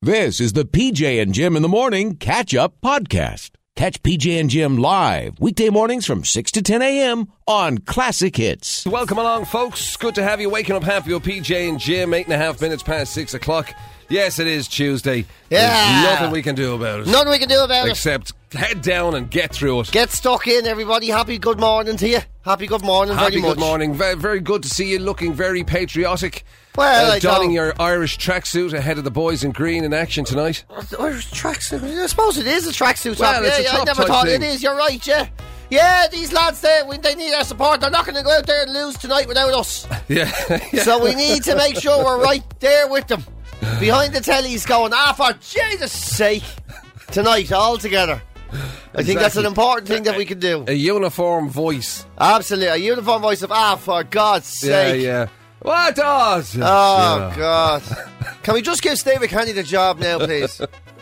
This is the PJ and Jim in the Morning Catch-Up Podcast. Catch PJ and Jim live weekday mornings from 6 to 10 a.m. on Classic Hits. Welcome along, folks. Good to have you waking up happy with PJ and Jim. 8.5 minutes past 6 o'clock. Yes, it is Tuesday. Yeah. There's nothing we can do about it. Nothing we can do about it. Except head down and get through it. Get stuck in, everybody. Happy good morning to you. Happy good morning very much. Happy good morning. Very, very good to see you looking very patriotic. Well, donning your Irish tracksuit ahead of the boys in green in action tonight. Irish tracksuit? I suppose it is a tracksuit. Well, it's a top I never thought thing. it is. You're right, yeah. Yeah, these lads there, they need our support. They're not going to go out there and lose tonight without us. Yeah. So we need to make sure we're right there with them. Behind the tellies going, for Jesus' sake, tonight, all together. I think that's an important thing that we can do. A uniform voice. Absolutely, a uniform voice of, for God's sake. Yeah. What does? Oh, God. Can we just give Steve McCanny the job now, please?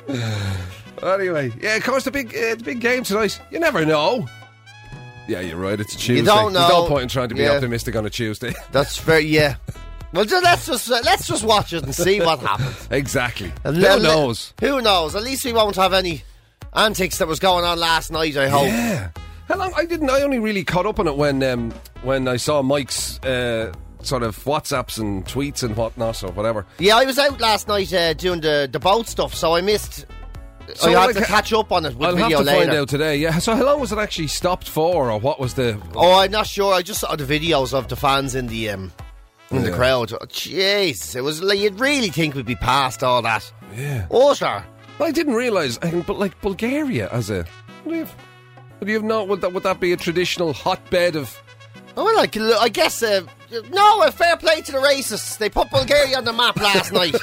Anyway, yeah, of course, it's a big game tonight. You never know. Yeah, you're right, it's a Tuesday. You don't know. There's no point in trying to be optimistic on a Tuesday. That's fair, yeah. Well, let's just watch it and see what happens. Exactly. And who knows? Who knows? At least we won't have any antics that was going on last night, I hope. Yeah. How long? I only really caught up on it when I saw Mike's sort of WhatsApps and tweets and whatnot or whatever. Yeah, I was out last night doing the boat stuff, so I missed. So I had to catch up on it with I'll video have to later. find out today. Yeah. So how long was it actually stopped for, or what was the? Oh, I'm not sure. I just saw the videos of the fans in the crowd. Oh, jeez, it was like you'd really think we'd be past all that. Yeah. Oh, sure. I didn't realise. But like Bulgaria as a, would you have not? Would that be a traditional hotbed of? Oh, well, I guess. No, fair play to the racists. They put Bulgaria on the map last night.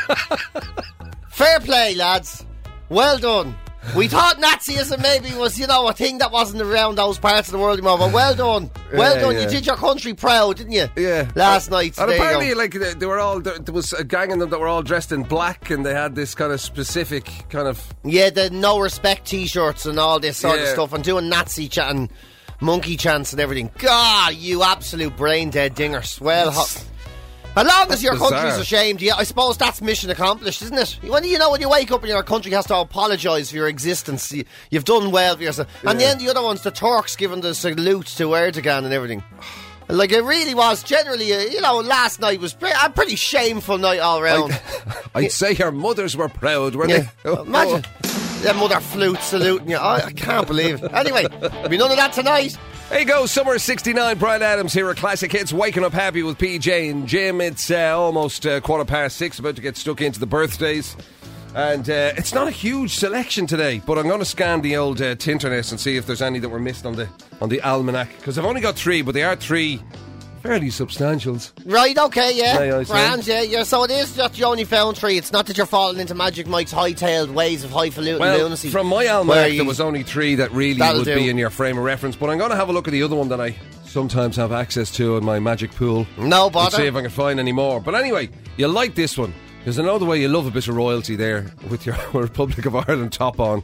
Fair play, lads. Well done. We thought Nazism maybe was, a thing that wasn't around those parts of the world anymore, but well done. Well done. Yeah. You did your country proud, didn't you? Yeah. Last night. And apparently, they were all, there was a gang of them that were all dressed in black, and they had this kind of specific kind of... Yeah, the no respect t-shirts and all this sort of stuff, and doing Nazi chat and monkey chants and everything. God, you absolute brain dead dingers. Well, as long as your country's ashamed, I suppose that's mission accomplished, isn't it? When you wake up and your country has to apologise for your existence, you've done well for yourself. Yeah. And then the other ones, the Turks giving the salute to Erdogan and everything. Like, it really was generally, last night was a pretty shameful night all round. I'd say your mothers were proud, weren't they? Imagine their mother flute saluting you. I can't believe it. Anyway, there'll be none of that tonight. There you go, Summer 69, Brian Adams here at Classic Hits, waking up happy with PJ and Jim. It's almost 6:15, about to get stuck into the birthdays. And it's not a huge selection today, but I'm going to scan the old Tinternet and see if there's any that were missed on the almanac. Because I've only got 3, but they are 3 fairly substantials. Right, okay, yeah. Grand, yeah. So it is that you only found 3. It's not that you're falling into Magic Mike's hightailed ways of highfalutin lunacy. From my almanac, there was only 3 that really would be in your frame of reference. But I'm going to have a look at the other one that I sometimes have access to in my magic pool. No bother. Let's see if I can find any more. But anyway, you'll like this one. Because I know the way you love a bit of royalty there with your Republic of Ireland top on.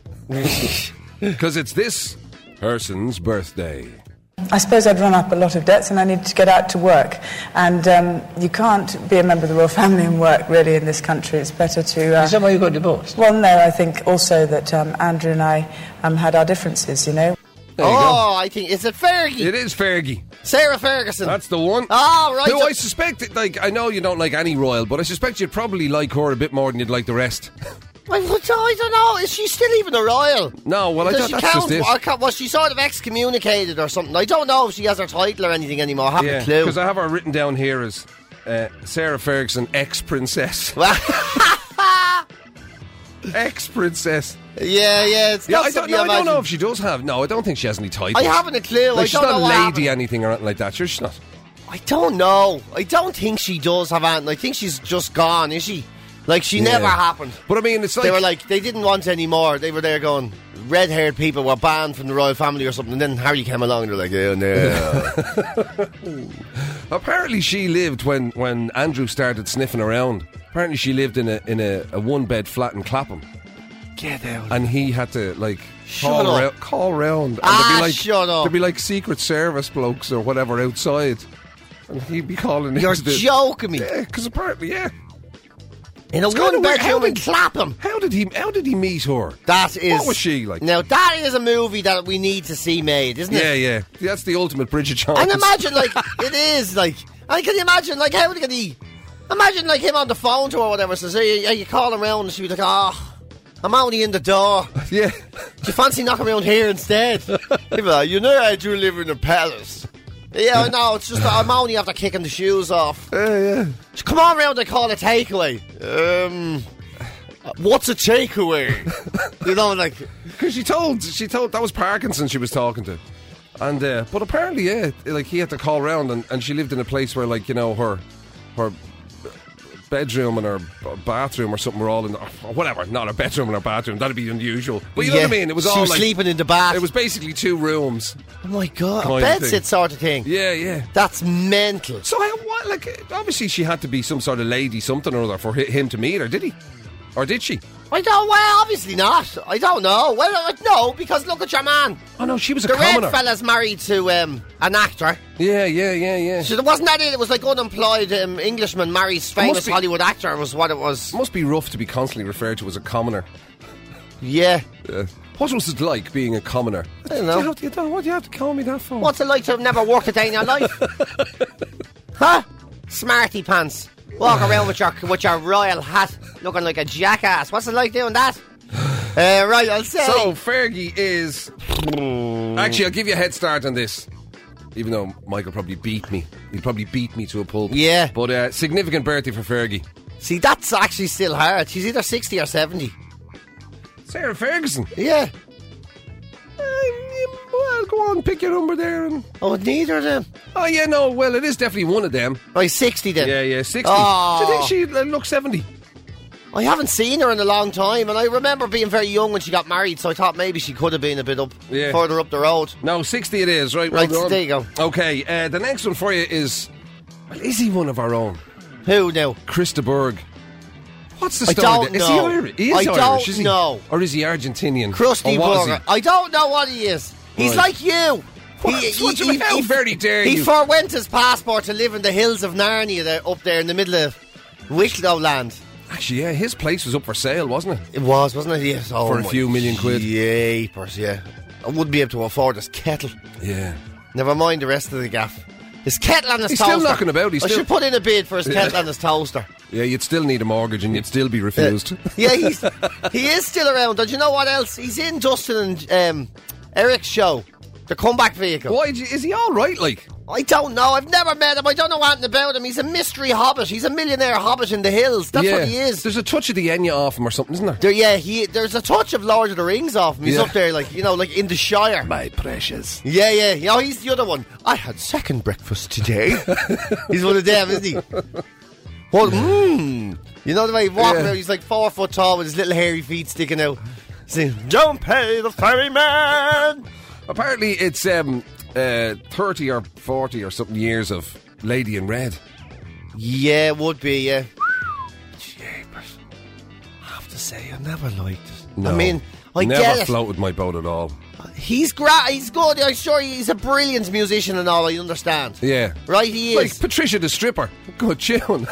Because it's this person's birthday. I suppose I'd run up a lot of debts and I need to get out to work. And you can't be a member of the royal family and work, really, in this country. It's better to... Is that why you got divorced? Well, no, I think also that Andrew and I had our differences, There you go. I think... Is it Fergie? It is Fergie. Sarah Ferguson. That's the one. Oh, right. Who I suspect, I know you don't like any royal, but I suspect you'd probably like her a bit more than you'd like the rest. I don't know. Is she still even a royal? No, well, that's just it. Was she sort of excommunicated or something? I don't know if she has her title or anything anymore. I haven't a clue. Because I have her written down here as Sarah Ferguson, ex-princess. Ex-princess. Yeah. It's not I don't know if she does have. No, I don't think she has any titles. I haven't a clue. She's not a lady anything or anything like that. She's not. I don't know. I don't think she does have anything. I think she's just gone, is she? Like, she never happened. But I mean, it's like... They were like, they didn't want any more. They were there going, red-haired people were banned from the royal family or something. And then Harry came along and they're like, oh, no. Apparently she lived when Andrew started sniffing around. Apparently she lived in a one-bed flat in Clapham. Get out. And he had to, call round. And shut up. There'd be like Secret Service blokes or whatever outside. And he'd be calling You're joking me. Yeah, because apparently, In a one-bedroom in Clapham. How did he meet her? That is... What was she like? Now, that is a movie that we need to see made, isn't it? Yeah. That's the ultimate Bridget Jones. And imagine, like, it is, like... And can you imagine, like, how did he... Imagine, like, him on the phone to her or whatever, says, hey, you call him around, and she'd be like, I'm only in the door. Yeah. Do you fancy knocking around here instead? He'd be like, you know I do live in a palace. Yeah, I know, it's just that I'm only after kicking the shoes off. Yeah. Come on round and call a takeaway. What's a takeaway? You know, like... Because she told that was Parkinson she was talking to. And, but apparently, yeah, like he had to call round and she lived in a place where, like, you know, her bedroom and her bathroom or something were all in whatever, not her bedroom and her bathroom, that'd be unusual, but you know what I mean, it was all she was like sleeping in the bath. It was basically 2 rooms. Oh my god, a bedsit sort of thing. Yeah that's mental. So what, like, obviously she had to be some sort of lady something or other for him to meet her, did he? Or did she? I don't, well, obviously not. I don't know. Well, no, because look at your man. Oh no, she was a the commoner. red fella's married to an actor. Yeah. So wasn't that it? It was like unemployed Englishman marries famous Hollywood actor was what it was. It must be rough to be constantly referred to as a commoner. Yeah. What was it like being a commoner? I don't know. What do you have to call me that for? What's it like to have never worked a day in your life? Huh? Smarty pants. Walk around with your royal hat looking like a jackass. What's it like doing that? Right, I'll say. So, Fergie is... Actually, I'll give you a head start on this. Even though Michael probably beat me. He'll probably beat me to a pulp. Yeah. But significant birthday for Fergie. See, that's actually still hard. She's either 60 or 70. Sarah Ferguson. Yeah. Well, go on, pick your number there. Oh, neither of them. Oh, yeah, no, well, it is definitely one of them. Oh, he's 60 then. Yeah, 60. Oh. Do you think she looks 70? I haven't seen her in a long time, and I remember being very young when she got married, so I thought maybe she could have been a bit further up the road. No, 60 it is, right? Right, well there you go. Okay, the next one for you is... Well, is he one of our own? Who now? Chris de Burgh. What's the story? I don't know. Is he Irish? He is I Irish, don't know. Or is he Argentinian? Crusty Burger. I don't know what he is. He's like you. How very dare you? He forwent his passport to live in the hills of Narnia up there in the middle of Wicklow land. Actually, yeah, his place was up for sale, wasn't it? It was, wasn't it? Yes. Oh, for a few million quid. Yapers, yeah. I wouldn't be able to afford his kettle. Yeah. Never mind the rest of the gaff. His kettle and his He's toaster. still knocking about. I should put in a bid for his kettle and his toaster. Yeah, you'd still need a mortgage and you'd still be refused. Yeah, he is still around. And you know what else? He's in Dustin and Eric's show. The comeback vehicle. Why is he all right? Like, I don't know. I've never met him. I don't know anything about him. He's a mystery hobbit. He's a millionaire hobbit in the hills. That's what he is. There's a touch of the Enya off him or something, isn't there? There's a touch of Lord of the Rings off him. He's up there, like, you know, like in the Shire. My precious. Yeah. You know, he's the other one. I had second breakfast today. He's one of them, isn't he? Well, You know the way he walks around? He's like 4 foot tall with his little hairy feet sticking out. Saying, "Don't pay the ferryman." Apparently it's 30 or 40 or something years of Lady in Red. Yeah, it would be, yeah. Jeepers. I have to say, I never liked it. No, I mean, I never get it. floated my boat at all. He's good. I'm sure he's a brilliant musician and all, I understand. Yeah. Right, he is. Like Patricia the Stripper. Good tune.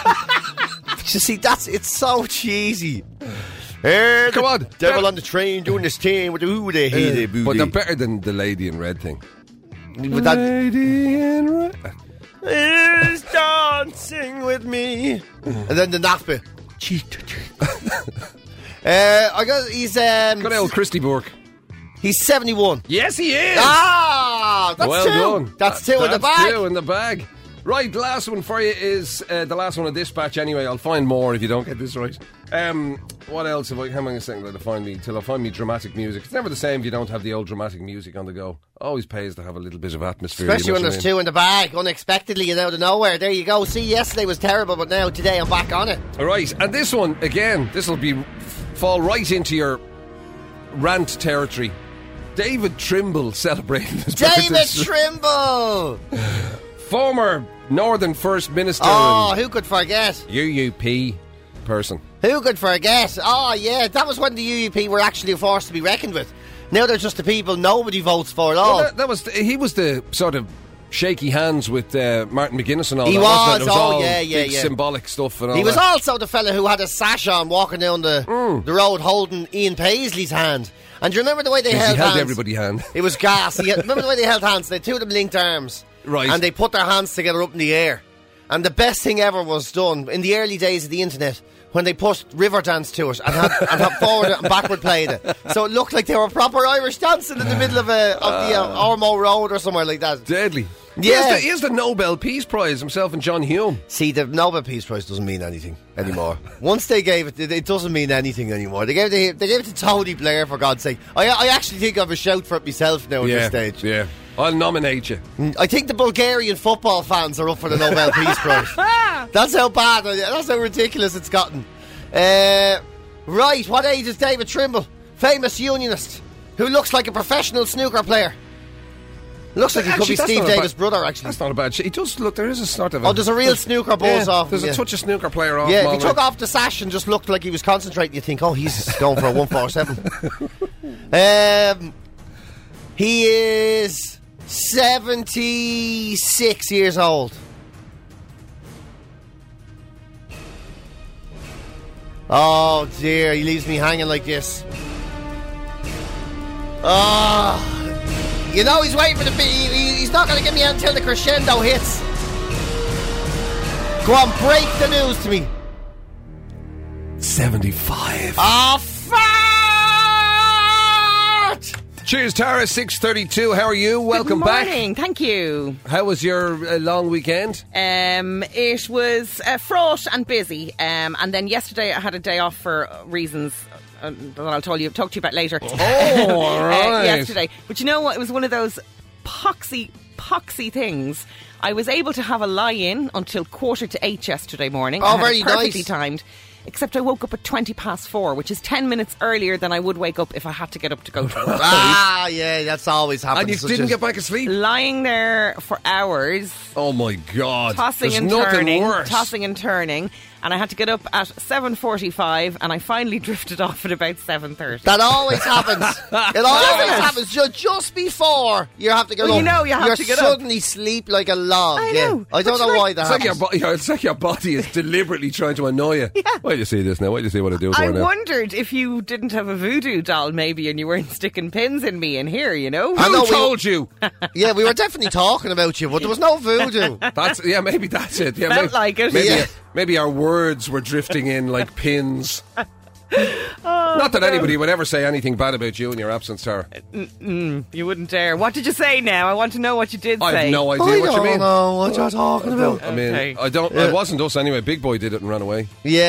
You see, it's so cheesy. Come on. Devil on the train doing this thing with the booty. But they're better than the Lady in Red thing. With that, Lady in Red is dancing with me. And then the naff bit. Cheek to cheek. I got, he's Good old Christy Burke. He's 71. Yes, he is. Ah, that's well 2. Done. That's 2 in the bag. 2 in the bag. Right, the last one for you is the last one of this batch anyway. I'll find more if you don't get this right. What else have I... How many seconds till I find me dramatic music? It's never the same if you don't have the old dramatic music on the go. Always pays to have a little bit of atmosphere. Especially when there's 2 in the bag, unexpectedly and out of nowhere. There you go. See, yesterday was terrible, but now, today, I'm back on it. All right, and this one, again, this will fall right into your rant territory. David Trimble celebrating his birthday. David Trimble! Former Northern First Minister. Oh, who could forget? UUP person. Who could forget? Oh, yeah, that was when the UUP were actually a force to be reckoned with. Now they're just the people nobody votes for at all. Well, he was the sort of shaky hands with Martin McGuinness and all He that. was, It was all yeah. symbolic stuff and all He was that. also the fella who had a sash on walking down the road holding Ian Paisley's hand. And do you remember the way they held hands? He held everybody's hand. It was gas. Remember the way they held hands? They two of them linked arms. Right. And they put their hands together up in the air. And the best thing ever was done in the early days of the internet when they put Riverdance to it and had forward and backward played it. So it looked like they were proper Irish dancing in the middle of the Ormo Road or somewhere like that. Deadly. Yeah. He has the Nobel Peace Prize, himself and John Hume. See, the Nobel Peace Prize doesn't mean anything anymore. Once they gave it, it doesn't mean anything anymore. They gave it to Tony Blair, for God's sake. I actually think I have a shout for it myself now at this stage. Yeah. I'll nominate you. I think the Bulgarian football fans are up for the Nobel Peace Prize. That's how bad, that's how ridiculous it's gotten. Right, what age is David Trimble? Famous unionist who looks like a professional snooker player. Looks like he could be Steve Davis' brother, actually. That's not a bad shit. He does look, there is a sort of Oh, there's a real snooker buzz off him. There's a touch of snooker player off him. Yeah, if he took off the sash and just looked like he was concentrating, you'd think, oh, he's going for a 147. He is 76 years old. Oh dear, he leaves me hanging like this. Oh, you know he's waiting for the beat. He's not going to get me until the crescendo hits. Go on, break the news to me. 75. Oh, fart! Cheers, Tara. 6:32. How are you? Welcome back. Good morning. Thank you. How was your long weekend? It was fraught and busy. And then yesterday I had a day off for reasons that I'll talk to you about later. Oh, all right. Yesterday. But you know what? It was one of those poxy things. I was able to have a lie-in until 7:45 yesterday morning. Oh, very nice. Perfectly timed. Except I woke up at 4:20, which is 10 minutes earlier than I would wake up if I had to get up to go to work. Yeah, that's always happened. And you didn't get back asleep? Lying there for hours. Oh my God. Tossing There's and nothing turning. worse. Tossing and turning. And I had to get up at 7:45 and I finally drifted off at about 7:30. That always happens. It always happens just before you have to get Well, up. you know you have to get up. suddenly sleep like a log. I yeah. know. I don't know why that happens. It's like your body is deliberately trying to annoy you. Yeah. Why do you see this now? Why do you see what I do I for now? wondered if you didn't have a voodoo doll maybe and you weren't sticking pins in me in here, you know? I know, Who told you? Yeah, we were definitely talking about you, but there was no voodoo. Maybe that's it. Yeah, Felt like it. Maybe our words were drifting in like pins. Not that anybody would ever say anything bad about you in your absence, Tara. You wouldn't dare. What did you say now? I want to know what you did say. I have no idea what you I mean. don't know what you're talking about. I mean, Okay. It wasn't us anyway. Big Boy did it and ran away.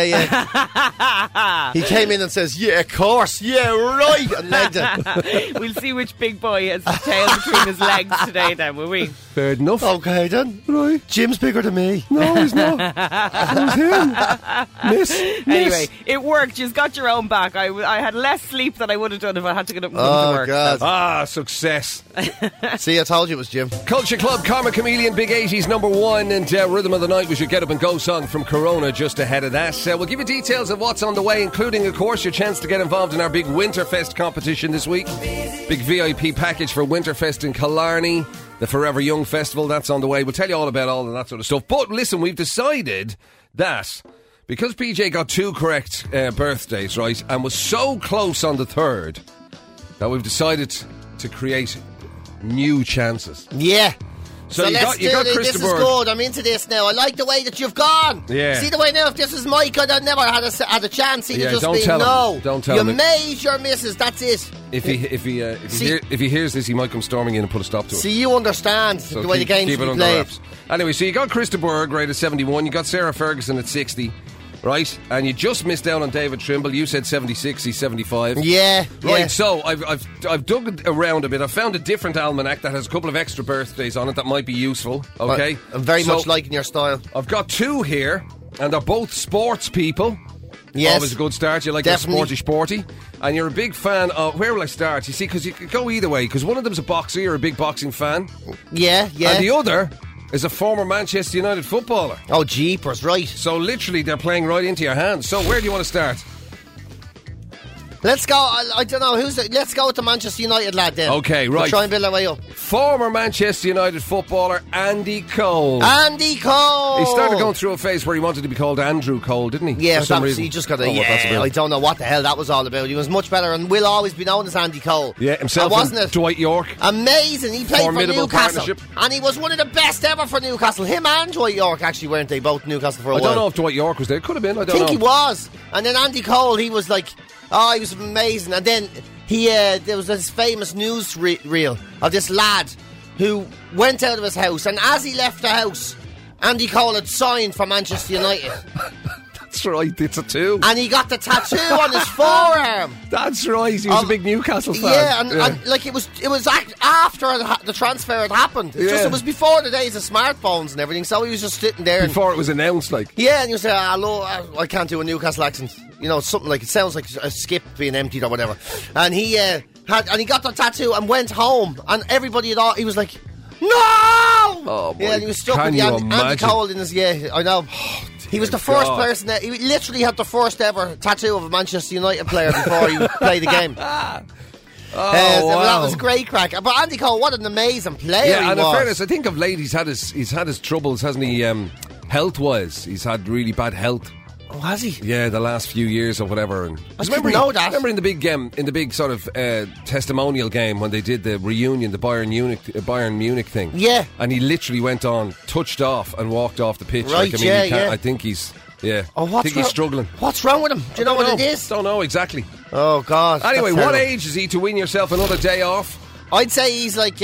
Yeah. He came in and says, yeah, of course, yeah, right, and legged it. We'll see which big boy has his tail between his legs today then, will we? Fair enough. Okay, then. Right. Jim's bigger than me. No, he's not. It was him. Miss. Anyway, it worked. You've got your own back. I had less sleep than I would have done if I had to get up and come to Oh, work. God. Success. See, I told you it was Jim. Culture Club, Karma Chameleon, Big 80s, number 1, and Rhythm of the Night was your Get Up and Go song from Corona just ahead of that. We'll give you details of what's on the way, including, of course, your chance to get involved in our big Winterfest competition this week. Big VIP package for Winterfest in Killarney. The Forever Young Festival, that's on the way. We'll tell you all about all of that sort of stuff. But listen, we've decided that because PJ got 2 correct birthdays, right, and was so close on the 3rd, that we've decided to create new chances. Yeah. So you let's got do this. Chris This de is Burgh. good. I'm into this now. I like the way that you've gone. Yeah. See the way now, if this is Mike, I'd never had a chance. He'd Yeah, just don't been tell him. no. Don't tell you him. You made your misses. That's it. If he hears this, he might come storming in and put a stop to it. See, you understand So the way the game's keep it be under played. wraps. Anyway, so you got Chris de Burgh, grade at 71. You got Sarah Ferguson at 60. Right? And you just missed out on David Trimble. You said 76, he's 75. Yeah. Right, yeah. so I've dug around a bit. I found a different almanac that has a couple of extra birthdays on it that might be useful. Okay? I'm very So much liking your style. I've got 2 here, and they're both sports people. Yes. Always a good start. You like Definitely. the sporty. And you're a big fan of... Where will I start? You see, because you could go either way. Because one of them's a boxer. You're a big boxing fan. Yeah, yeah. And the other is a former Manchester United footballer. Oh, jeepers, right. So literally they're playing right into your hands. So where do you want to start? Let's go. I don't know. Let's go with the Manchester United lad then. Okay, right. We'll try and build our way up. former Manchester United footballer Andy Cole. Andy Cole! He started going through a phase where he wanted to be called Andrew Cole, didn't he? Yeah, for some he reason. just got a... Oh, I don't know what the hell that was all about. He was much better and will always be known as Andy Cole. Yeah, himself wasn't and it? Dwight York. Amazing. He played for Formidable Newcastle. partnership. And he was one of the best ever for Newcastle. Him and Dwight York, actually, weren't they? Both Newcastle for a I while. don't know if Dwight York was there. Could have been. I don't know. I think he was. And then Andy Cole, he was like... Oh, he was amazing. And then there was this famous news reel of this lad who went out of his house, and as he left the house, Andy Cole had signed for Manchester United. That's right, it's a two. And he got the tattoo on his forearm. That's right, he was a big Newcastle fan. Yeah, and like it was after the transfer had happened. It was before the days of smartphones and everything, so he was just sitting there. Before it was announced, like. Yeah, and he was saying, hello, I can't do a Newcastle accent. You know, something like, it sounds like a skip being emptied or whatever. And he got the tattoo and went home, and everybody thought, he was like, no! Oh, boy. Yeah, and he was stuck with Can the you Andy imagine? Cole in his, I know. He was the first person he literally had the first ever tattoo of a Manchester United player before he played the game. Wow. That was great crack. But Andy Cole, what an amazing player Yeah, he and was. in fairness, I think of late he's had his troubles, hasn't he? Health-wise, he's had really bad health. Oh, has he? Yeah, the last few years or whatever. And I didn't know that. Remember in the big sort of testimonial game when they did the reunion, the Bayern Munich thing. Yeah. And he literally went on, touched off, and walked off the pitch. Right, like, I mean, I think he's. Yeah. Oh, I think he's struggling. What's wrong with him? Do you know what it is? Don't know exactly. Oh, God. Anyway, that's what terrible. age is he to win yourself another day off? I'd say he's like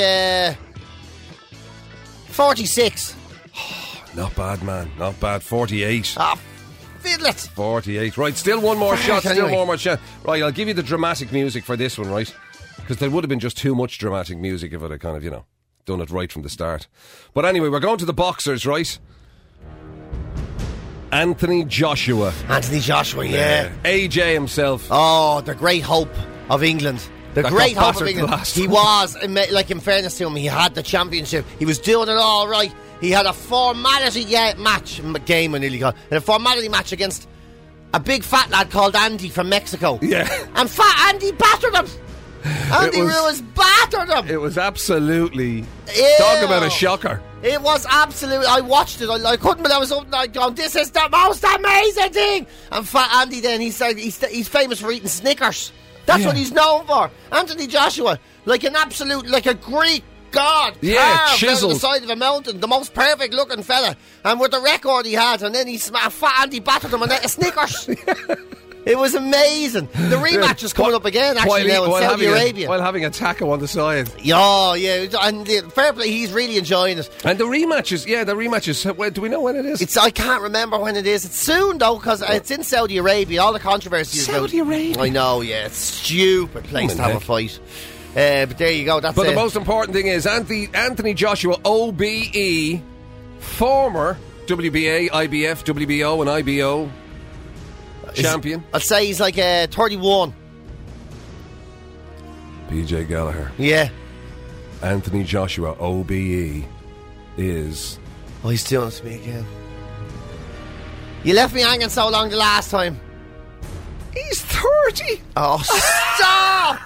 46. Not bad, man. Not bad. 48. Ah, fiddle it. 48. Right, still one more shot. Still Anyway. one more shot. Right, I'll give you the dramatic music for this one, right? Because there would have been just too much dramatic music if I'd have kind of, done it right from the start. But anyway, we're going to the boxers, right? Anthony Joshua. Anthony Joshua, yeah. AJ himself. Oh, the great hope of England. The That great got hope of battered England. last He time. was, like, in fairness to him, he had the championship. He was doing it all right. He had a formality game, I nearly called it. A formality match against a big fat lad called Andy from Mexico. Yeah. And fat Andy battered him. Andy Ruiz battered him. It was absolutely... Ew. Talk about a shocker. It was absolutely... I watched it. I couldn't believe I was up like, going, this is the most amazing thing. And fat Andy then, he's famous for eating Snickers. That's what he's known for. Anthony Joshua, like an absolute, like a Greek god. Yeah, carved chiseled. out of the side of a mountain. The most perfect looking fella. And with the record he had, and then fat Andy battered him and ate a Snickers. It was amazing. The rematch is coming up again, actually, now in Saudi Arabia. While having a taco on the side. Yeah, and fair play, he's really enjoying it. And the rematches, do we know when it is? I can't remember when it is. It's soon, though, because it's in Saudi Arabia. All the controversy is Saudi Arabia? I know, yeah. It's a stupid place to have a fight. But there you go. That's But it. the most important thing is Anthony Joshua, OBE, former WBA, IBF, WBO and IBO champion. I'd say he's like 31. PJ Gallagher. Yeah. Anthony Joshua, OBE, is... Oh, he's doing it to me again. You left me hanging so long the last time. He's 30! Oh, stop!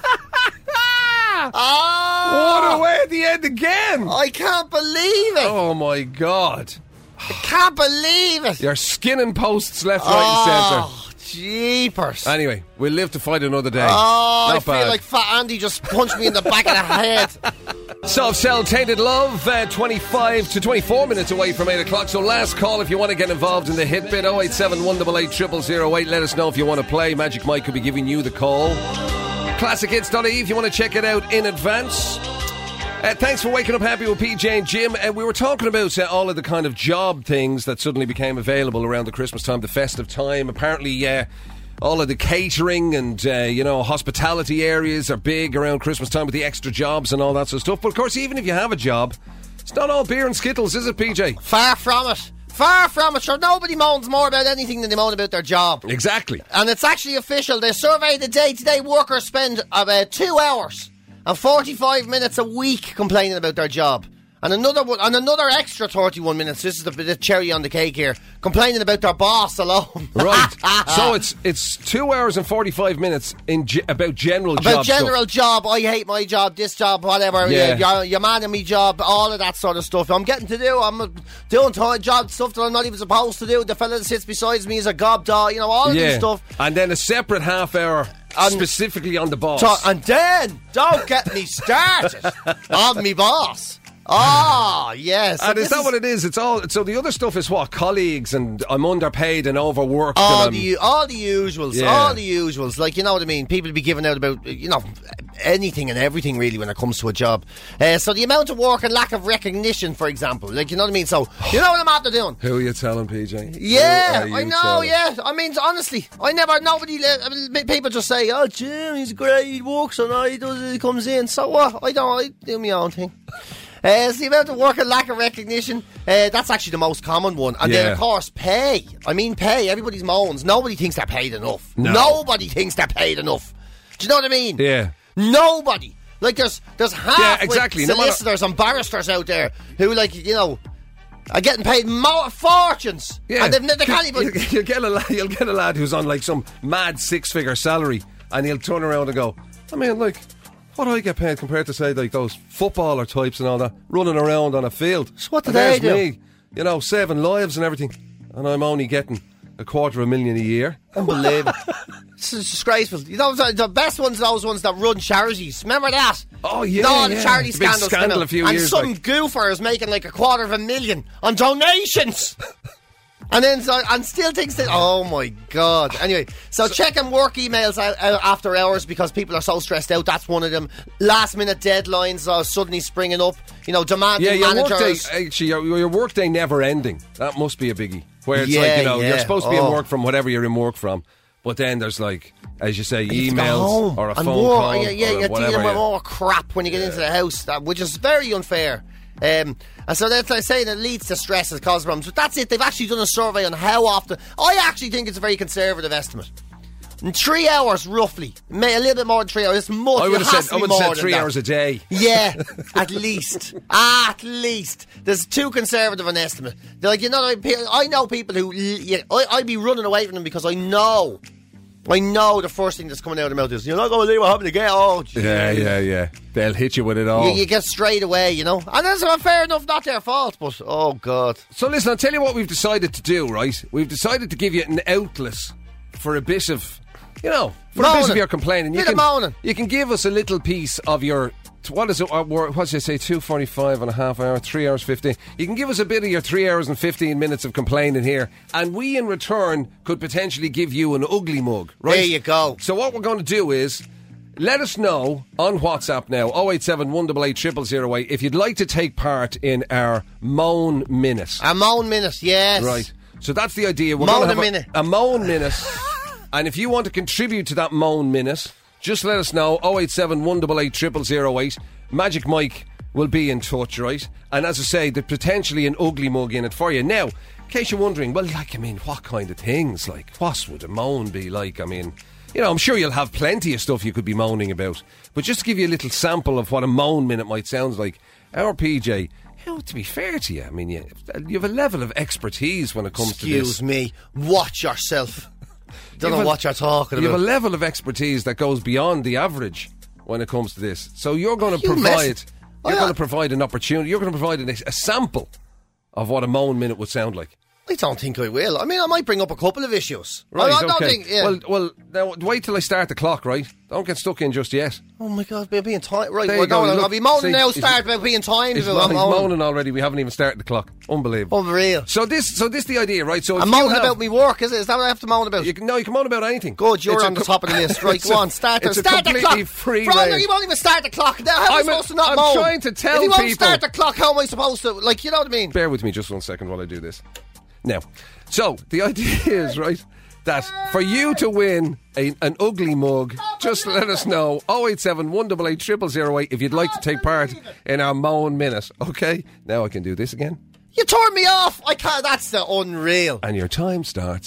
Oh! What away at the end again! I can't believe it! Oh my God. I can't believe it! You're skinning posts left, right and centre. Jeepers. Anyway, we'll live to fight another day. Oh, Not I feel bad. like Fat Andy just punched me in the back of the head. Soft Cell Tainted Love, 25 to 24 minutes away from 8 o'clock. So last call if you want to get involved in the hit bit. 087 188 0008. Let us know if you want to play. Magic Mike could be giving you the call. ClassicHits.ie if you want to check it out in advance. Thanks for waking up happy with PJ and Jim. We were talking about all of the kind of job things that suddenly became available around the Christmas time, the festive time. Apparently, all of the catering and, hospitality areas are big around Christmas time with the extra jobs and all that sort of stuff. But of course, even if you have a job, it's not all beer and Skittles, is it, PJ? Far from it. Far from it. Sure, nobody moans more about anything than they moan about their job. Exactly. And it's actually official. They surveyed the day-to-day workers spend about 2 hours and 45 minutes a week complaining about their job. And another extra 31 minutes. This is the cherry on the cake here. Complaining about their boss alone. Right. So it's 2 hours and 45 minutes about general job. About general job. I hate my job, this job, whatever. Yeah. Your man and me job, all of that sort of stuff. I'm getting to do. I'm doing job stuff that I'm not even supposed to do. The fella that sits beside me is a gob dog. All of this stuff. And then a separate half hour specifically on the boss. And then, don't get me started on me boss. Oh, yes. And is that what it is? It's all. So the other stuff is what? Colleagues and I'm underpaid and overworked. All the usuals. Yeah. All the usuals. Like, you know what I mean? People be giving out about, anything and everything really when it comes to a job. So the amount of work and lack of recognition, for example. Like, you know what I mean? So, you know what I'm after doing? Who are you telling, PJ? Yeah, I know, yeah. I mean, honestly, people just say, oh, Jim, he's great, he works all night, he comes in. So what? I do my own thing. It's the amount of work and lack of recognition. That's actually the most common one. And then, of course, pay. I mean, pay. Everybody's moans. Nobody thinks they're paid enough. No. Nobody thinks they're paid enough. Do you know what I mean? Yeah. Nobody. Like, there's exactly. solicitors and barristers out there who, like, are getting paid fortunes. Yeah. And they can't even... You'll get a lad who's on, like, some mad 6-figure salary, and he'll turn around and go, I mean, like... What do I get paid compared to, say, like those footballer types and all that, running around on a field? So what do they do? Me, saving lives and everything, and I'm only getting $250,000 a year. Unbelievable. It's disgraceful. The best ones are those ones that run charities. Remember that? Oh, yeah. No, the charity the big scandal a few years and some goofer is making like $250,000 on donations. And still thinks that, oh my God. Anyway, so checking work emails out after hours because people are so stressed out. That's one of them. Last minute deadlines are suddenly springing up. Demanding managers. Your workday never ending. That must be a biggie. Where it's you're supposed to be in work from whatever you're in work from. But then there's, like, as you say, emails or a phone call. You're dealing with more crap when you get into the house, which is very unfair. And so that's like saying it leads to stress and causes problems. But that's it. They've actually done a survey on how often. I actually think it's a very conservative estimate. In 3 hours, roughly, a little bit more than 3 hours. It's much. I would have said 3 hours a day. Yeah, at least. At least. There's too conservative an estimate. They're like, I know people who I'd be running away from them because I know the first thing that's coming out of their mouth is, you're not going to believe what happened again. Oh, geez. Yeah. They'll hit you with it all. You get straight away, And that's fair enough, not their fault, but, oh, God. So listen, I'll tell you what we've decided to do, right? We've decided to give you an outlet for a bit of, a bit of your complaining. You can give us a little piece of your... What is it? What did you say? 2:45 and a half hour, 3 hours 15. You can give us a bit of your 3 hours and 15 minutes of complaining here, and we in return could potentially give you an ugly mug. Right? There you go. So what we're going to do is let us know on WhatsApp now, 087 188 0008, if you'd like to take part in our Moan Minute. A Moan Minute, yes. Right. So that's the idea. We're going to have a Moan Minute, and if you want to contribute to that Moan Minute, just let us know, 087 188 0008. Magic Mike will be in touch, right? And as I say, there's potentially an ugly mug in it for you. Now, in case you're wondering, what kind of things? Like, what would a moan be like? I'm sure you'll have plenty of stuff you could be moaning about. But just to give you a little sample of what a moan minute might sound like, our PJ... to be fair to you, you have a level of expertise when it comes to this. Excuse me, watch yourself. Don't know what you're talking about. You have a level of expertise that goes beyond the average when it comes to this. So you're going to provide... You're going to provide an opportunity. You're going to provide a sample of what a moan minute would sound like. I don't think I will. I might bring up a couple of issues. Right, I don't think... Yeah. Well, now, wait till I start the clock, right? Don't get stuck in just yet. Oh, my God, we're being timed. Right, I'll be moaning now, start about being timed. He's moaning already. We haven't even started the clock. Unbelievable. Unreal. So this the idea, right? So I'm moaning about me work, is it? Is that what I have to moan about? You can moan about anything. Good, you're on the top of the list. Right, go on, start the clock. It's a completely free range. You won't even start the clock. Now, how am I supposed to not moan? I'm trying to tell people. If you won't start the clock, how am I supposed to... you know what I mean? Bear with me just 1 second while I do this. Now, so the idea is, right, that for you to win an ugly mug, just let us know, 087 188 0008, if you'd like to take part in our Moan Minute. Okay, now I can do this again. You turned me off. I can't. That's the unreal. And your time starts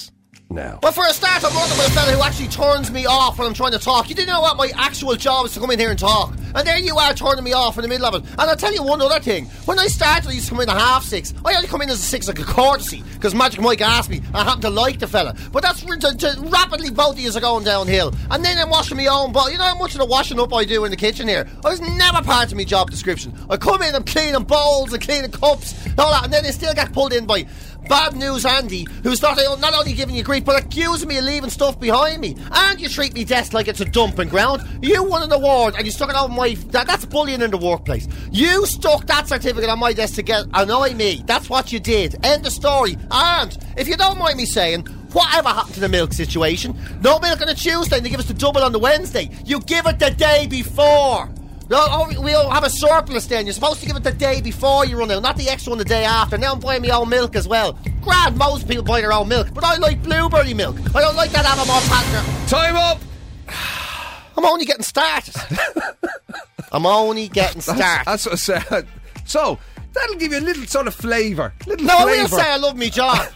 now. Well, for a start, I'm working with a fella who actually turns me off when I'm trying to talk. You didn't know what my actual job is to come in here and talk. And there you are turning me off in the middle of it. And I'll tell you one other thing. When I started, I used to come in at 6:30. I only come in as a 6 like a courtesy, because Magic Mike asked me. I happen to like the fella. But that's rapidly both of you are going downhill. And then I'm washing my own bottle. You know how much of the washing up I do in the kitchen here? I was never part of my job description. I come in, I'm cleaning bowls and cleaning cups and all that. And then they still get pulled in by Bad News Andy, who started not only giving you grief, but accusing me of leaving stuff behind me. And you treat me desk like it's a dumping ground. You won an award and you stuck it over my... That's bullying in the workplace. You stuck that certificate on my desk to annoy me. That's what you did. End of story. And, if you don't mind me saying, whatever happened to the milk situation? No milk on a Tuesday and they give us the double on the Wednesday. You give it the day before. No, we'll have a surplus then. You're supposed to give it the day before you run out, not the extra one the day after. Now I'm buying my own milk as well. Grand, most people buy their own milk, but I like blueberry milk. I don't like that Avamore pattern. Time up! I'm only getting started. I'm only getting started. That's what I said. So, that'll give you a little sort of flavour. I will say I love me job.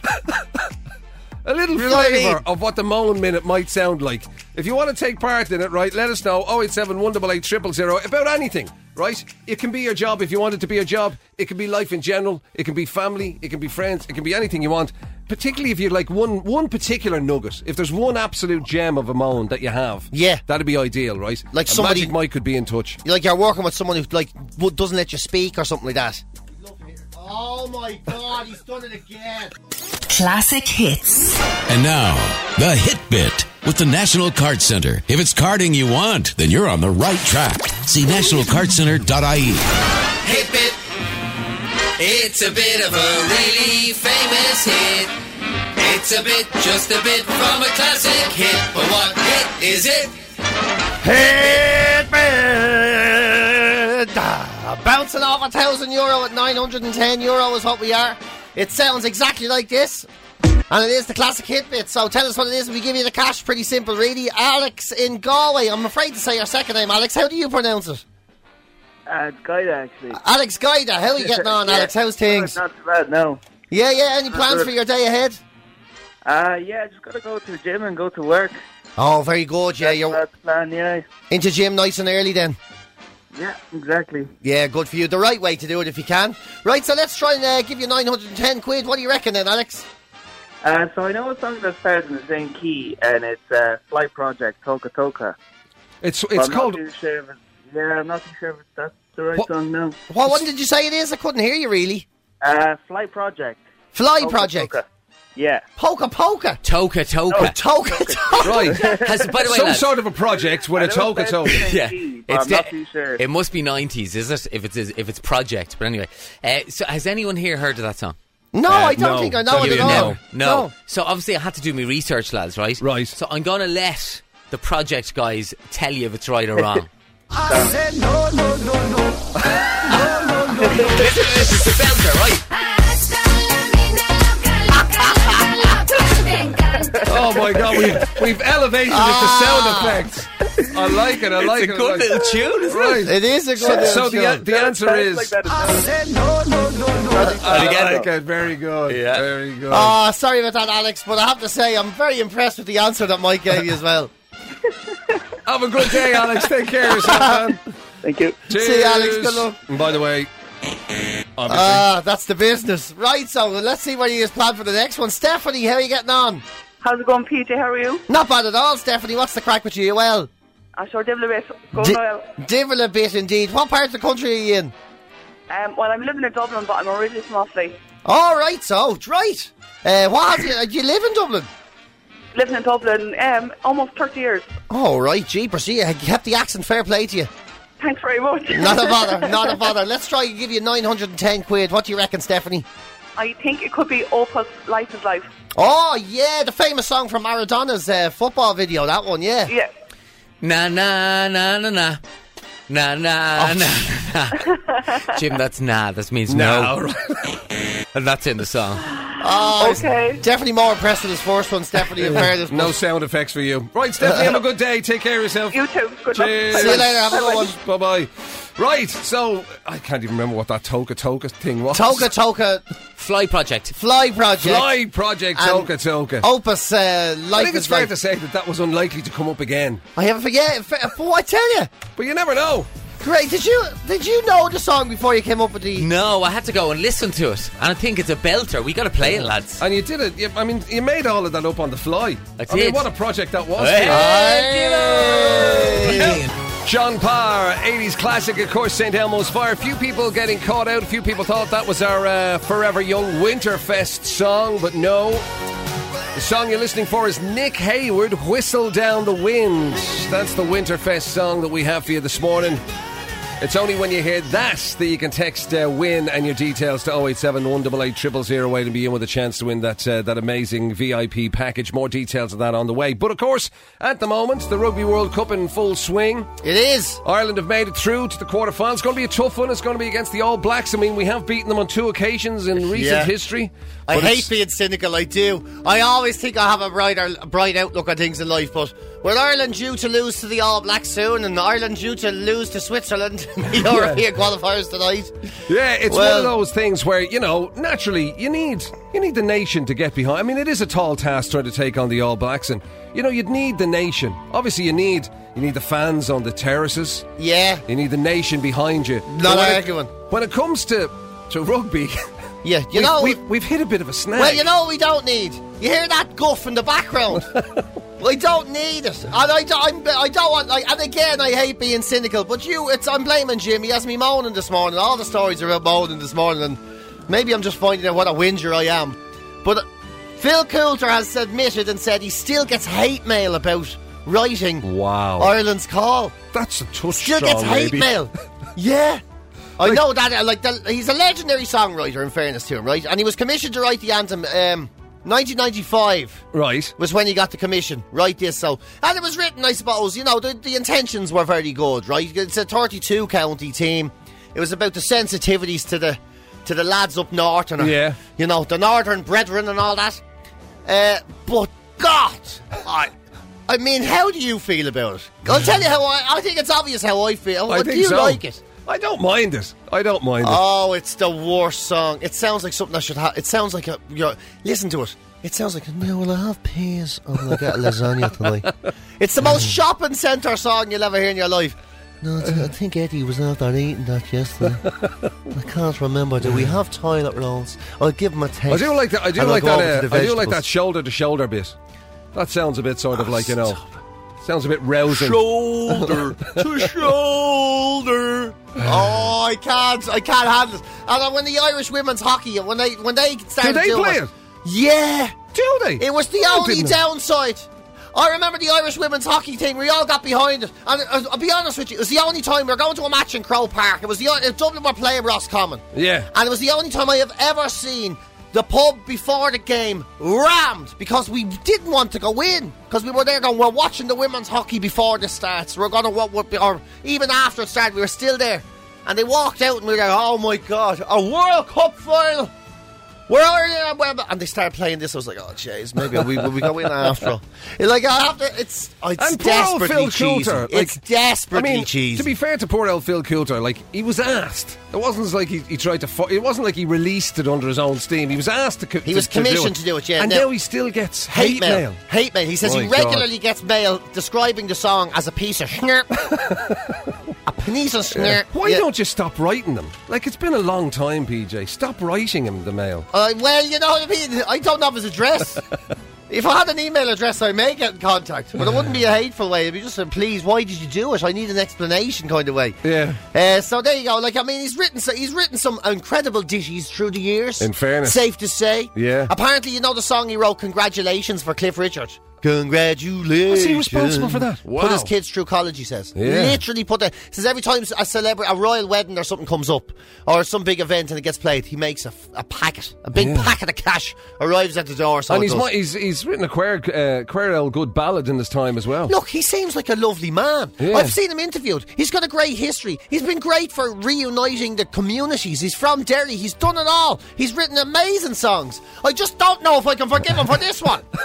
A little flavour of what the Moan Minute might sound like. If you want to take part in it, right, let us know. 087 188 000 about anything, right? It can be your job if you want it to be a job. It can be life in general. It can be family. It can be friends. It can be anything you want. Particularly if you like one particular nugget. If there's one absolute gem of a moan that you have, yeah, that'd be ideal, right? Like somebody, Magic Mike could be in touch. Like you're working with someone who like doesn't let you speak or something like that. Oh my God, he's done it again. Classic hits. And now, the Hit Bit with the National Card Centre. If it's carding you want, then you're on the right track. See nationalcardcentre.ie. Hit Bit. It's a bit of a really famous hit. It's a bit, just a bit from a classic hit. But what hit is it? Hit Bit. Bouncing off €1,000 at €910 is what we are. It sounds exactly like this. And it is the classic hit bit. So tell us what it is and we give you the cash. Pretty simple really. Alex in Galway. I'm afraid to say your second name, Alex. How do you pronounce it? It's Gaida, actually. Alex Gaida. How are you getting on, Alex? How's things? Not too bad, no. Yeah. Any plans for your day ahead? Yeah, just got to go to the gym and go to work. Oh, very good. Yeah, that's the plan, yeah. Into gym nice and early then? Yeah, exactly. Yeah, good for you. The right way to do it if you can. Right, so let's try and give you 910 quid. What do you reckon then, Alex? So I know a song that starts in the same key, and it's Flight Project, Toka Toka. It's called... I'm not too sure if that's the right song now. What one did you say it is? I couldn't hear you really. Flight Project. Fly Project? Toka. Yeah. Poka. Toka. Toka. Right. By the way, some sort of a project with a Toka. Yeah. I'm not too sure. It must be 90s, is it? If it's project. But anyway, so has anyone here heard of that song? No, I don't think I know it at all. No. So obviously I had to do my research, lads, right? Right. So I'm going to let the project guys tell you if it's right or wrong. I said no. This is the belter, right? Oh my God, we've elevated it to sound effects. I like it. It's a good little tune, isn't it? It is a good little tune. So the answer is... I said no. I like it. Very good. Yeah. Very good. Oh, sorry about that, Alex, but I have to say I'm very impressed with the answer that Mike gave you as well. Have a good day, Alex. Take care of yourself, man. Thank you. Cheers. See you, Alex. Good luck. And by the way... that's the business. Right, so let's see what he has planned for the next one. Stephanie, how are you getting on? How's it going, PJ? How are you? Not bad at all, Stephanie. What's the crack with you? You well? I sure divil a bit. Going well. Divil a bit, indeed. What part of the country are you in? Well, I'm living in Dublin, but I'm originally from Offaly. All right, so, right. What have you... Do you live in Dublin? Living in Dublin, almost 30 years. Oh, right, jeepers. See, you kept the accent. Fair play to you. Thanks very much. Not a bother. Let's try and give you 910 quid. What do you reckon, Stephanie? I think it could be Opus Life is Life. Oh, yeah, the famous song from Maradona's football video, that one, yeah. Yeah. Na na na na na. Na na na. Jim, that's nah. That means no. And that's in the song. Oh, okay. Definitely more impressed with his first one, Stephanie. In fairness, no sound effects for you. Right, Stephanie, have a good day. Take care of yourself. You too. Good Cheers. luck. See you later. Have a good one. Bye-bye. Right, so I can't even remember what that Toka thing was. Toka Fly Project. Fly Project. Toka. Opus Life I think it's is fair Life. to say that was unlikely to come up again. I have I tell you. But you never know. Great. Did you know the song before you came up with the... No, I had to go and listen to it. And I think it's a belter. We got to play it, lads. And you did it. You made all of that up on the fly. I mean, did. what a project that was. Hey, John Parr, 80s classic, of course, St. Elmo's Fire. Few people getting caught out. Few people thought that was our Forever Young Winterfest song, but no. The song you're listening for is Nick Hayward, Whistle Down the Wind. That's the Winterfest song that we have for you this morning. It's only when you hear that you can text WIN and your details to 087 188 0008 and be in with a chance to win that amazing VIP package. More details of that on the way. But of course, at the moment, the Rugby World Cup in full swing. It is. Ireland have made it through to the quarterfinals. It's going to be a tough one. It's going to be against the All Blacks. I mean, we have beaten them on 2 occasions in recent history. I hate being cynical, I do. I always think I have a bright outlook on things in life, but with Ireland due to lose to the All Blacks soon and Ireland due to lose to Switzerland in the European qualifiers tonight. Yeah, it's one of those things where, naturally, you need the nation to get behind. I mean, it is a tall task trying to take on the All Blacks, and, you'd need the nation. Obviously, you need the fans on the terraces. Yeah. You need the nation behind you. Not arguing. When it comes to rugby... Yeah, we've hit a bit of a snag. Well, you know what we don't need? You hear that guff in the background? I don't need it. And I don't want, and again, I hate being cynical, but I'm blaming Jim. He has me moaning this morning. All the stories are about moaning this morning, and maybe I'm just finding out what a whinger I am. But Phil Coulter has admitted and said he still gets hate mail about writing Ireland's call. That's a touchstone. Still gets hate mail. Yeah. I know that, he's a legendary songwriter, in fairness to him, right? And he was commissioned to write the anthem, 1995. Right. Was when he got the commission. Write this, so. And it was written, I suppose, the intentions were very good, right? It's a 32 county team. It was about the sensitivities to the lads up north and, the northern brethren and all that. But, God, I mean, how do you feel about it? I'll tell you how I think it's obvious how I feel. Do you like it? I don't mind it. Oh, it's the worst song. It sounds like something that should have... It sounds like listen to it. It sounds like, no, will I have peas? Oh, I'll get a lasagna tonight. It's the most shopping centre song you'll ever hear in your life. No, I think Eddie was out there eating that yesterday. I can't remember. Do we have toilet rolls? I'll give him a taste. I do like that. I do like that shoulder to shoulder bit. That sounds a bit sort of like, sounds a bit rousing. Shoulder to shoulder. Oh, I can't handle it. And when the Irish women's hockey, when they started do they play it? Yeah. Do they? It was the only downside. I remember the Irish women's hockey team. We all got behind it. And I'll be honest with you, it was the only time we were going to a match in Croke Park. It was Dublin were playing Roscommon. Yeah. And it was the only time I have ever seen the pub before the game rammed because we didn't want to go in because we were there going, we're watching the women's hockey before this starts. We're going to, or even after it started, we were still there. And they walked out and we were like, oh my God, a World Cup final. Where are you? And they started playing this. I was like, oh jeez, maybe we go in after all. It's desperately cheesy. It's desperately cheesy. To be fair to poor old Phil Coulter, he was asked. It wasn't like he tried to. It wasn't like he released it under his own steam. He was asked to. He was commissioned to do it. Yeah, and now he still gets hate mail. Hate mail. He says he regularly gets mail describing the song as a piece of schnurp. A piece of schnurp. Why don't you stop writing them? It's been a long time, PJ. Stop writing him the mail. Well, you know what I mean? I don't have his address. If I had an email address, I may get in contact. But it wouldn't be a hateful way. It'd be just a, please, why did you do it? I need an explanation kind of way. Yeah. So there you go. He's written some incredible ditties through the years. In fairness. Safe to say. Yeah. Apparently, the song he wrote, Congratulations, for Cliff Richard. Congratulations. Was he responsible for that? Wow. Put his kids through college, he says. Yeah. Literally says every time a royal wedding or something comes up, or some big event and it gets played, he makes a packet, a big packet of cash arrives at the door. So and he's written a queer old good ballad in his time as well. Look, he seems like a lovely man. Yeah. I've seen him interviewed. He's got a great history. He's been great for reuniting the communities. He's from Derry. He's done it all. He's written amazing songs. I just don't know if I can forgive him for this one.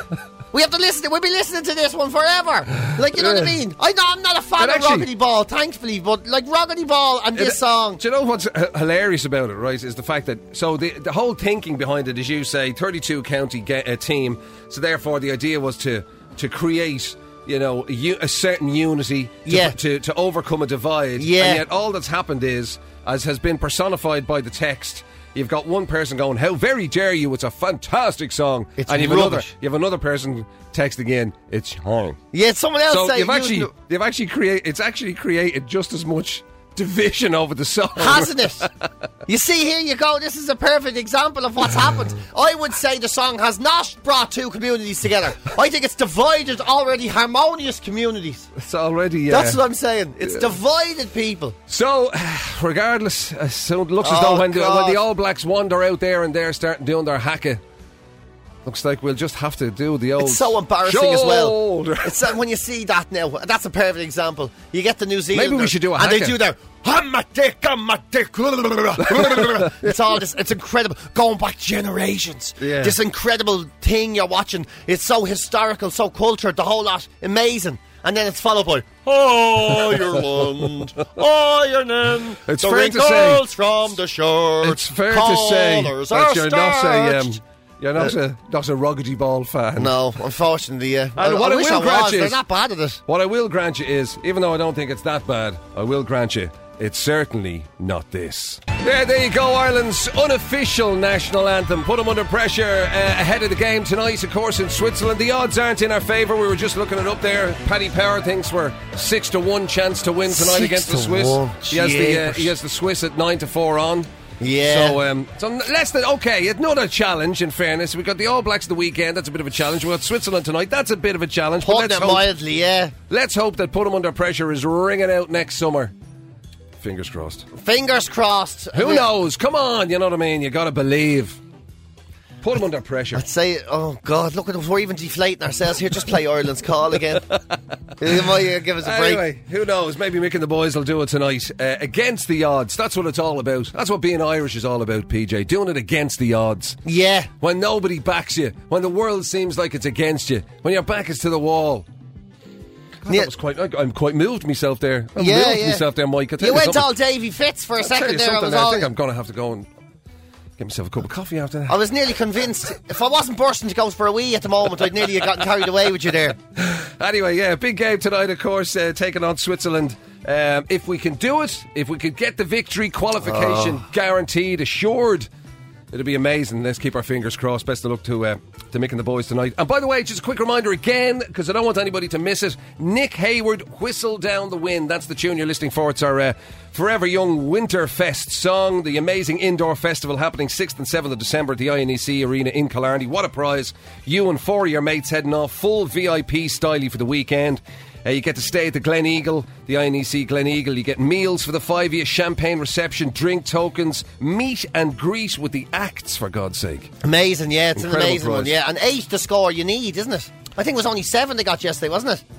We have to listen to. We'll be listening to this one forever. Like, you know what I mean? I'm not a fan of Rockety Ball, thankfully, but like Rockety Ball and this song. Do you know what's hilarious about it? Right, is the fact that the whole thinking behind it, as you say, 32 county team. So therefore, the idea was to create, you know, a certain unity to overcome a divide. Yeah. And yet all that's happened is, as has been personified by the text, you've got one person going, "How very dare you, it's a fantastic song." And you have another person texting in, "It's hard." Yeah, someone else so saying... they've actually created just as much division over the song. Hasn't it? You see, here you go. This is a perfect example of what's happened. I would say the song has not brought two communities together. I think it's divided already harmonious communities. It's already... That's what I'm saying. It's divided people. So, regardless, so it looks as though when the All Blacks wander out there and they're starting doing their haka, looks like we'll just have to do the old... It's so embarrassing as well. It's when you see that now. That's a perfect example. You get the New Zealanders. Maybe we should do a haka. And they do their... It's all this. It's incredible. Going back generations. Yeah. This incredible thing you're watching. It's so historical, so cultured, the whole lot. Amazing. And then it's followed by Ireland, Ireland. It's the fair to say from the shore. It's fair to say that you're not a Rockety Ball fan. No, unfortunately, yeah. And what I will grant you is, they're not bad at it. What I will grant you is, even though I don't think it's that bad, I will grant you, it's certainly not this. There you go, Ireland's unofficial national anthem. Put them under pressure ahead of the game tonight, of course, in Switzerland. The odds aren't in our favour. We were just looking it up there. Paddy Power thinks we're 6-1 chance to win tonight against the Swiss. He has the Swiss at 9-4 on. Yeah. So less than okay. Another challenge. In fairness, we got the All Blacks the weekend. That's a bit of a challenge. We got Switzerland tonight. That's a bit of a challenge. Putting it mildly, yeah. Let's hope that Put 'em Under Pressure is ringing out next summer. Fingers crossed. Fingers crossed. Who knows? Come on, you know what I mean. You got to believe. Put them under pressure. I'd say, oh God, look at us. We're even deflating ourselves here. Just play Ireland's call again. Give us a break. Anyway, who knows? Maybe Mick and the boys will do it tonight. Against the odds. That's what it's all about. That's what being Irish is all about, PJ. Doing it against the odds. Yeah. When nobody backs you. When the world seems like it's against you. When your back is to the wall. God, that was I'm quite moved myself there. Myself there, Mike. You went all Davy Fitz for a second there. I think I'm going to have to go and get myself a cup of coffee after that. I was nearly convinced. If I wasn't bursting to go for a wee at the moment, I'd nearly have gotten carried away with you there. Anyway, yeah, big game tonight, of course, taking on Switzerland. If we can do it, if we could get the victory, qualification guaranteed, assured, it'll be amazing. Let's keep our fingers crossed. Best of luck to Mick and the boys tonight. And by the way, just a quick reminder again, because I don't want anybody to miss it. Nick Hayward, Whistle Down the Wind. That's the tune you're listening for. It's our Forever Young Winterfest song. The amazing indoor festival happening 6th and 7th of December at the INEC Arena in Killarney. What a prize. You and 4 of your mates heading off. Full VIP styly for the weekend. You get to stay at the Glen Eagle, the INEC Glen Eagle. You get meals for the 5 of you, champagne reception, drink tokens, meet and greet with the acts, for God's sake. Amazing, yeah, it's incredible an amazing prize. one, yeah. And 8 the score you need, isn't it? I think it was only 7 they got yesterday, wasn't it?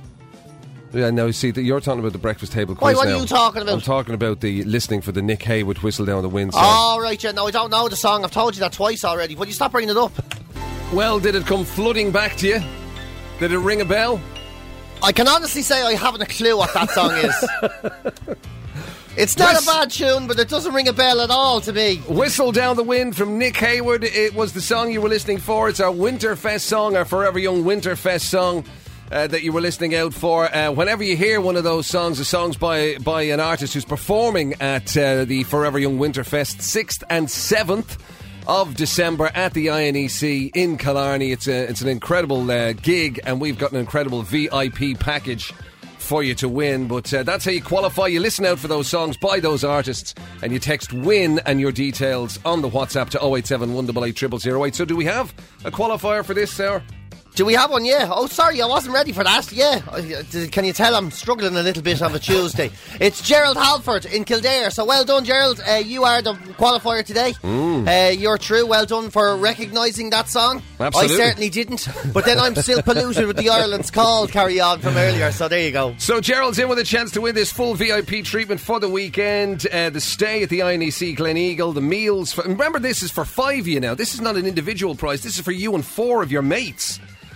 Yeah, no, see, you're talking about the breakfast table quiz. What are you talking about? I'm talking about the listening for the Nick Hayward Whistle Down the Wind song. Oh, right, yeah, no, I don't know the song. I've told you that twice already. Will you stop bringing it up? Well, did it come flooding back to you? Did it ring a bell? I can honestly say I haven't a clue what that song is. It's not a bad tune, but it doesn't ring a bell at all to me. Whistle Down the Wind from Nick Hayward. It was the song you were listening for. It's our Winterfest song, our Forever Young Winterfest song that you were listening out for. Whenever you hear one of those songs, the songs by an artist who's performing at the Forever Young Winterfest 6th and 7th of December at the INEC in Killarney. It's an incredible gig, and we've got an incredible VIP package for you to win. But that's how you qualify. You listen out for those songs by those artists, and you text WIN and your details on the WhatsApp to 087 188 0008. So do we have a qualifier for this hour? Do we have one? Yeah. Oh, sorry, I wasn't ready for that. Yeah. Can you tell I'm struggling a little bit on a Tuesday? It's Gerald Halford in Kildare. So well done, Gerald. You are the qualifier today. You're true. Well done for recognising that song. Absolutely. I certainly didn't. But then I'm still polluted with the Ireland's call carry on from earlier. So there you go. So Gerald's in with a chance to win this full VIP treatment for the weekend. The stay at the INEC Glen Eagle. The meals. Remember, this is for 5 of you now. This is not an individual prize. This is for you and 4 of your mates.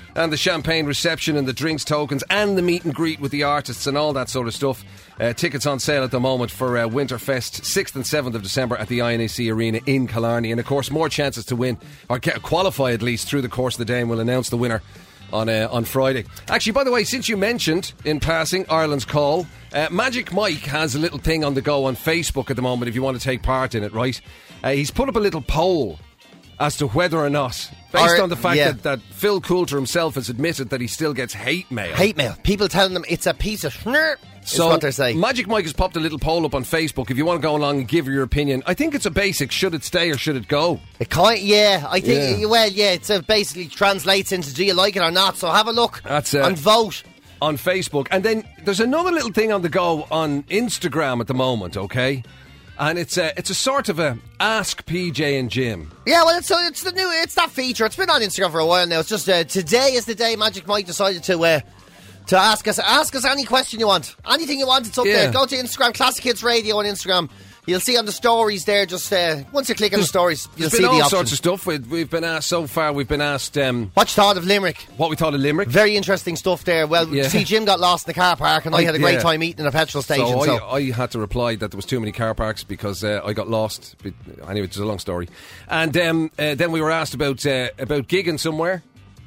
and the champagne reception and the drinks tokens and the meet and greet with the artists and all that sort of stuff. Tickets on sale at the moment for Winterfest, 6th and 7th of December at the INAC Arena in Killarney. And of course, more chances to win, or qualify at least, through the course of the day, and we'll announce the winner on Friday. Actually, by the way, since you mentioned in passing Ireland's call, Magic Mike has a little thing on the go on Facebook at the moment if you want to take part in it, right? He's put up a little poll as to whether or not, based on the fact that Phil Coulter himself has admitted that he still gets hate mail. Hate mail. People telling them it's a piece of schnurr. So what they're saying. Magic Mike has popped a little poll up on Facebook if you want to go along and give your opinion. I think it's a basic, should it stay or should it go? I think, it basically translates into do you like it or not, so have a look and vote. On Facebook. And then there's another little thing on the go on Instagram at the moment, okay? And it's a sort of a Ask PJ and Jim. Yeah, well, it's that feature. It's been on Instagram for a while now. It's just today is the day Magic Mike decided to ask us any question you want. Anything you want, it's up there. Go to Instagram, Classic Hits Radio on Instagram. You'll see on the stories there, just once you click on the stories, you'll see the options. There's been all sorts of stuff. We've been asked so far, what you thought of Limerick. What we thought of Limerick. Very interesting stuff there. Well, see, Jim got lost in the car park and I had a great time eating in a petrol station. So I had to reply that there was too many car parks because I got lost. Anyway, it's a long story. And then we were asked about gigging somewhere.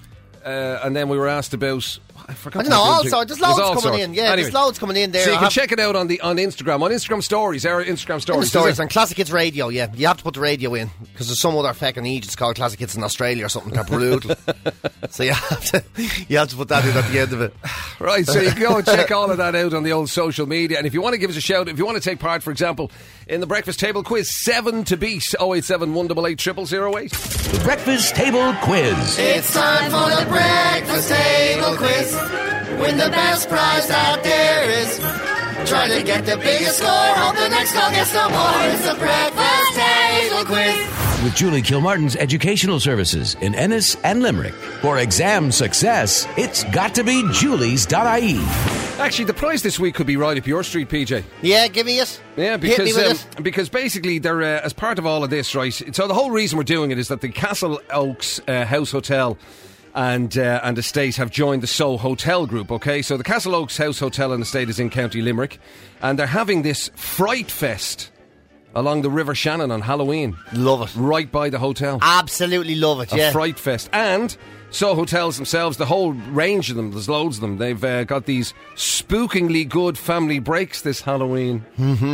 And then we were asked about... I forgot. There's loads coming in. Yeah, anyway, there's loads coming in there. So you can check it out on Instagram. On Instagram stories. Our Instagram stories. On Classic Hits Radio, yeah. You have to put the radio in because there's some other fucking Egypt's called Classic Hits in Australia or something. They're brutal. So you have to put that in at the end of it. Right, so you can go and check all of that out on the old social media. And if you want to give us a shout, if you want to take part, for example, in the Breakfast Table Quiz, 7 to beat, 087 188 0008. The Breakfast Table Quiz. It's time for the Breakfast Table Quiz. Win the best prize out there is. Try to get the biggest score. Hope the next call gets no more. It's the Breakfast Table Quiz. With Julie Kilmartin's Educational Services in Ennis and Limerick. For exam success, it's got to be julies.ie. Actually, the prize this week could be right up your street, PJ. Yeah, give me it. Yeah, because basically they're as part of all of this, right? So the whole reason we're doing it is that the Castle Oaks House Hotel and Estate have joined the Soho Hotel Group, okay? So the Castle Oaks House Hotel and Estate is in County Limerick, and they're having this Fright Fest along the River Shannon on Halloween. Love it. Right by the hotel. Absolutely love it, yeah. A Fright Fest. And Soho Hotels themselves, the whole range of them, there's loads of them. They've got these spookingly good family breaks this Halloween.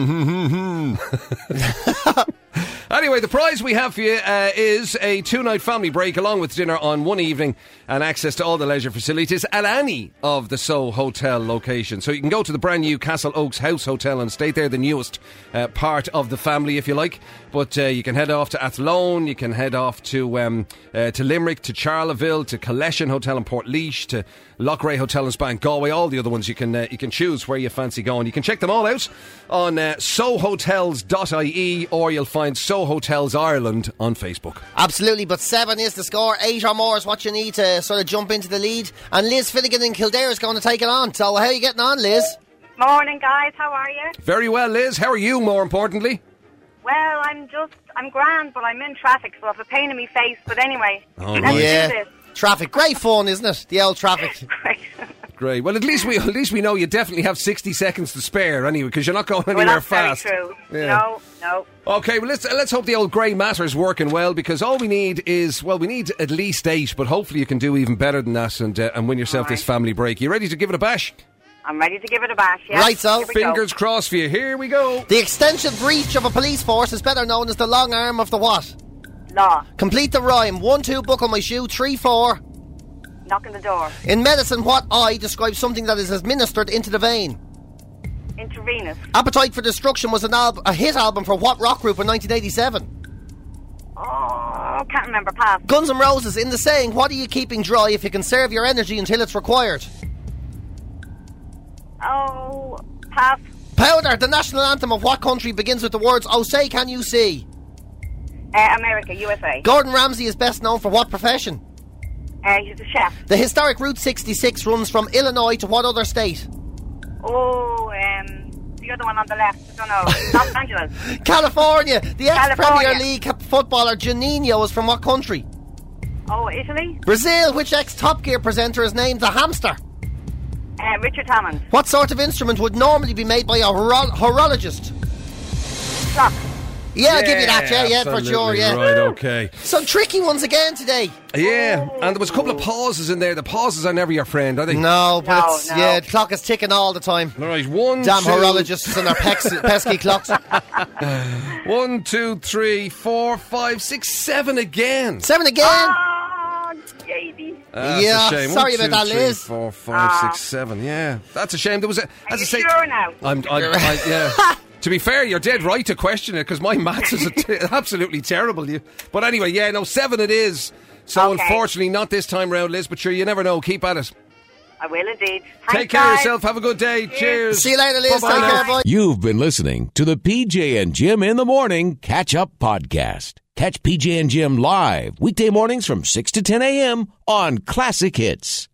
Anyway, the prize we have for you is a 2-night family break along with dinner on one evening and access to all the leisure facilities at any of the Soho Hotel locations. So you can go to the brand new Castle Oaks House Hotel and stay there, the newest part of the family, if you like. But you can head off to Athlone, you can head off to Limerick, to Charleville, to Collection Hotel in Portlaoise, to Lochray Hotel and Spa in Galway. All the other ones you can choose where you fancy going. You can check them all out on sohotels.ie, or you'll find Soho Hotels Ireland on Facebook. Absolutely, but 7 is the score. 8 or more is what you need to sort of jump into the lead. And Liz Finnegan in Kildare is going to take it on. So how are you getting on, Liz? Morning, guys. How are you? Very well, Liz. How are you, more importantly? Well, I'm grand, but I'm in traffic, so I have a pain in my face. But anyway, let's do this. Traffic. Great fun, isn't it? The old traffic. Great. Well, at least we know you definitely have 60 seconds to spare anyway, because you're not going anywhere fast. Very true. Yeah. No. Okay, well, let's hope the old grey matter's working well, because all we need is, we need at least 8, but hopefully you can do even better than that and win yourself this family break. You ready to give it a bash? I'm ready to give it a bash, yeah. Right, so. Fingers crossed for you. Here we go. The extensive reach of a police force is better known as the long arm of the what? Law. Complete the rhyme. 1, 2, buckle my shoe. 3, 4. Knock on the door. In medicine, what eye describes something that is administered into the vein? Intravenous. Appetite for Destruction was a hit album for what rock group in 1987? Oh, can't remember. Pass. Guns N' Roses, in the saying, what are you keeping dry if you conserve your energy until it's required? Oh, pass. Powder, the national anthem of what country begins with the words, oh say can you see? America, USA. Gordon Ramsay is best known for what profession? He's a chef. The historic Route 66 runs from Illinois to what other state? Oh, the other one on the left. I don't know. Los Angeles. California. The ex-Premier League footballer Juninho is from what country? Oh, Italy. Brazil. Which ex-Top Gear presenter is named the hamster? Richard Hammond. What sort of instrument would normally be made by a horologist? Clock. Yeah, I'll give you that, yeah, for sure, yeah. Right, okay. Some tricky ones again today. Yeah, and there was a couple of pauses in there. The pauses are never your friend, are they? No, but the clock is ticking all the time. All right, Damn horologists and their pesky clocks. 1, 2, 3, 4, 5, 6, 7 again. 7 again? Oh, Jady. Yeah, a shame. sorry 1, 2, about that, 3, Liz. 4, 5, 6, 7. Yeah, that's a shame. There was a. Are you sure now? Yeah. To be fair, you're dead right to question it because my maths is absolutely terrible. But anyway, 7 it is. So unfortunately, not this time round, Liz. But sure, you never know. Keep at it. I will indeed. Take care of yourself. Have a good day. Cheers. See you later, Liz. Bye-bye. Take care, boy. You've been listening to the PJ and Jim in the Morning Catch-Up Podcast. Catch PJ and Jim live weekday mornings from 6 to 10 a.m. on Classic Hits.